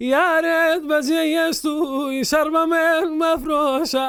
يارد بزيستو شرب من مفروشة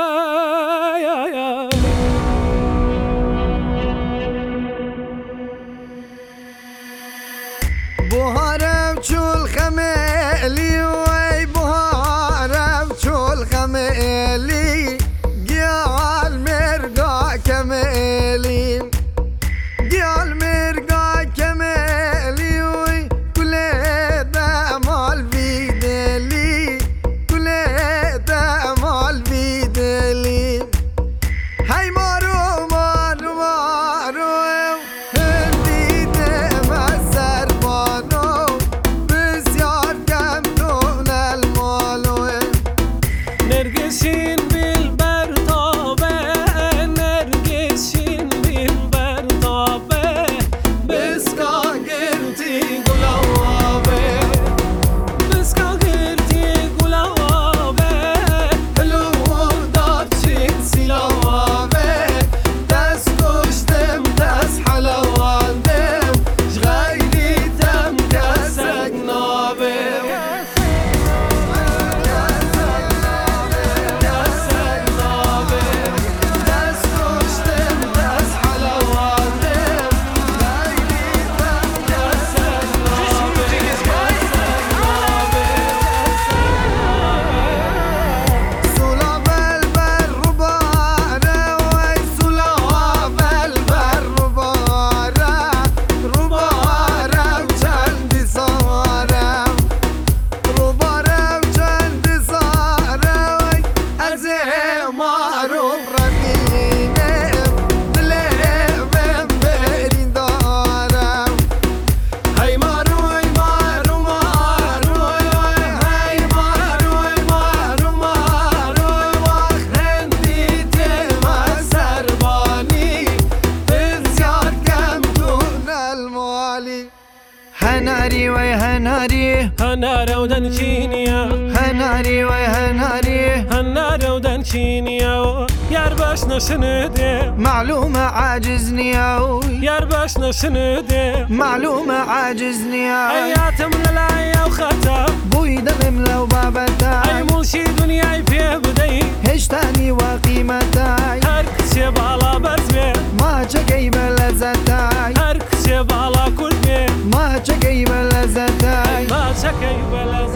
بهارم چول خميلي وي بهارم چول خميلي قيال مرقا كميلي قيال مرقا كميلي وي كل ده مال بيدلي كل ده مال بيدلي هاي مارو مارو مارو هندي تمسر بانو بسيار كم دون المالو نرقشين بالبرطابة نرقشين بالبرطابة بسكا قرتي قلوابة بسكا قرتي قلوابة لو دارشين سلوابة دس كشتم دس حلوان دم شغيلي تم دس اقنابة هناري وي هناري هنارة ودنشينيا هناري وي هناري هنارة ودنشينيا يار باش نشندي معلومة عاجزني أوي يار باش نشندي معلومة عاجزني أوي اياتم للايا وخطا بويدا مملا وبابتاي اي ملشي دنياي في بدي هشتاني وقيمتاي هركسي بالا بزمي ما تشكي بلزتاي هركسي بالا كل بي ما تشكي بلزتاي ما شكي بلا